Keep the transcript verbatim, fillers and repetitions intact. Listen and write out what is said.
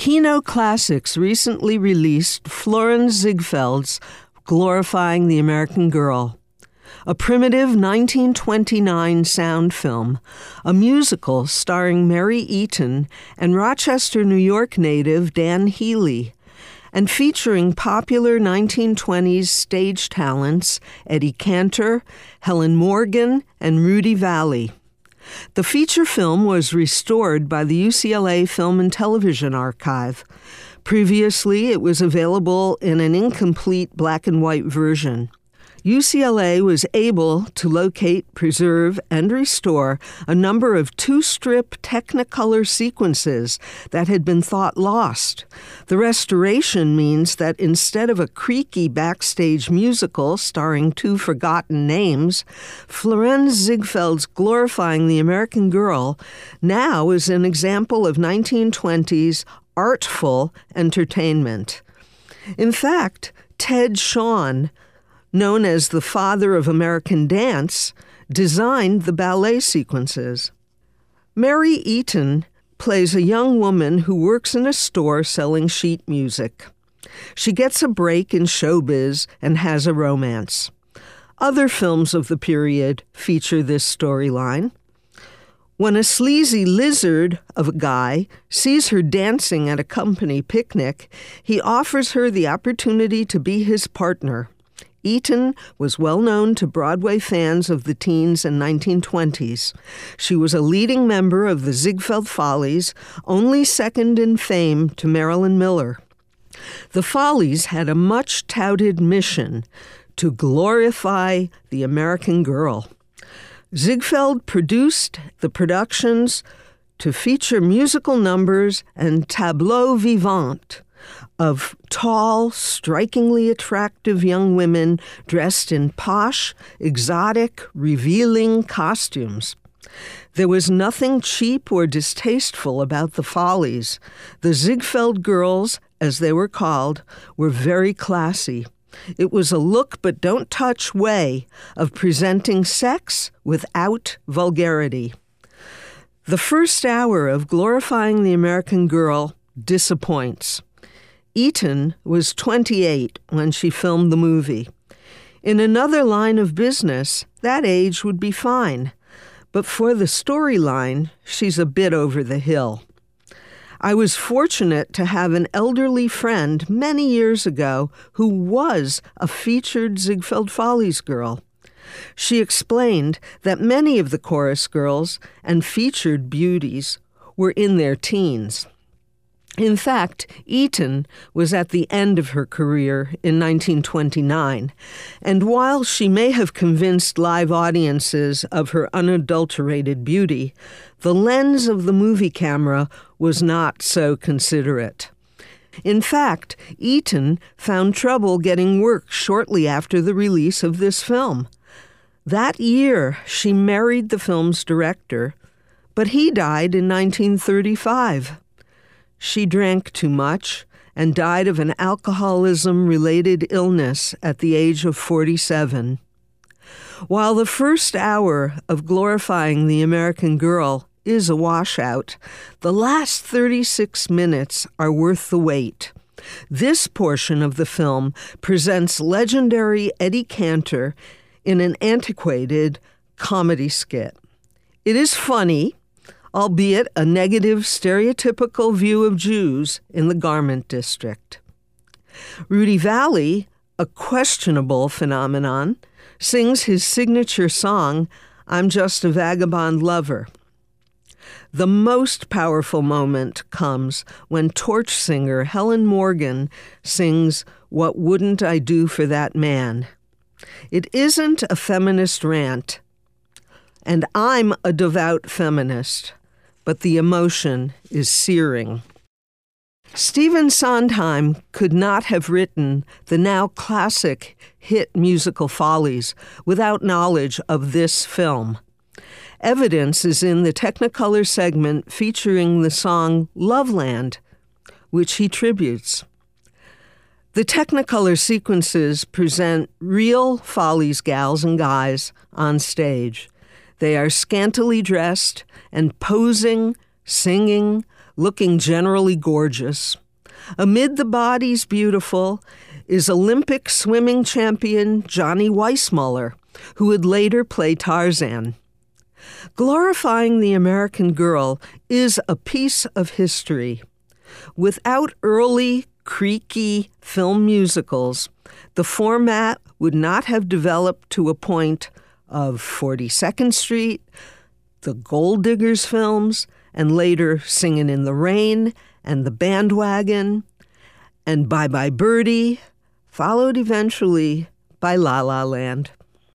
Kino Classics recently released Florenz Ziegfeld's Glorifying the American Girl, a primitive nineteen twenty-nine sound film, a musical starring Mary Eaton and Rochester, New York native Dan Healy, and featuring popular nineteen twenties stage talents Eddie Cantor, Helen Morgan, and Rudy Vallee. The feature film was restored by the U C L A Film and Television Archive. Previously, it was available in an incomplete black and white version. U C L A was able to locate, preserve, and restore a number of two-strip Technicolor sequences that had been thought lost. The restoration means that instead of a creaky backstage musical starring two forgotten names, Florenz Ziegfeld's Glorifying the American Girl now is an example of nineteen twenties artful entertainment. In fact, Ted Shawn, known as the father of American dance, designed the ballet sequences. Mary Eaton plays a young woman who works in a store selling sheet music. She gets a break in showbiz and has a romance. Other films of the period feature this storyline. When a sleazy lizard of a guy sees her dancing at a company picnic, he offers her the opportunity to be his partner. Eaton was well known to Broadway fans of the teens and nineteen twenties. She was a leading member of the Ziegfeld Follies, only second in fame to Marilyn Miller. The Follies had a much-touted mission to glorify the American girl. Ziegfeld produced the productions to feature musical numbers and tableaux vivants of tall, strikingly attractive young women dressed in posh, exotic, revealing costumes. There was nothing cheap or distasteful about the Follies. The Ziegfeld girls, as they were called, were very classy. It was a look-but-don't-touch way of presenting sex without vulgarity. The first hour of Glorifying the American Girl disappoints. Eaton was twenty-eight when she filmed the movie. In another line of business, that age would be fine. But for the storyline, she's a bit over the hill. I was fortunate to have an elderly friend many years ago who was a featured Ziegfeld Follies girl. She explained that many of the chorus girls and featured beauties were in their teens. In fact, Eaton was at the end of her career in nineteen twenty-nine, and while she may have convinced live audiences of her unadulterated beauty, the lens of the movie camera was not so considerate. In fact, Eaton found trouble getting work shortly after the release of this film. That year, she married the film's director, but he died in nineteen thirty-five. She drank too much and died of an alcoholism-related illness at the age of forty-seven. While the first hour of Glorifying the American Girl is a washout, the last thirty-six minutes are worth the wait. This portion of the film presents legendary Eddie Cantor in an antiquated comedy skit. It is funny, albeit a negative, stereotypical view of Jews in the garment district. Rudy Vallee, a questionable phenomenon, sings his signature song, I'm Just a Vagabond Lover. The most powerful moment comes when torch singer Helen Morgan sings What Wouldn't I Do for That Man? It isn't a feminist rant, and I'm a devout feminist, but the emotion is searing. Stephen Sondheim could not have written the now classic hit musical Follies without knowledge of this film. Evidence is in the Technicolor segment featuring the song Loveland, which he tributes. The Technicolor sequences present real Follies gals and guys on stage. They are scantily dressed and posing, singing, looking generally gorgeous. Amid the bodies beautiful is Olympic swimming champion Johnny Weissmuller, who would later play Tarzan. Glorifying the American girl is a piece of history. Without early, creaky film musicals, the format would not have developed to a point of forty-second Street, the Gold Diggers films, and later Singin' in the Rain and The Bandwagon, and Bye Bye Birdie, followed eventually by La La Land.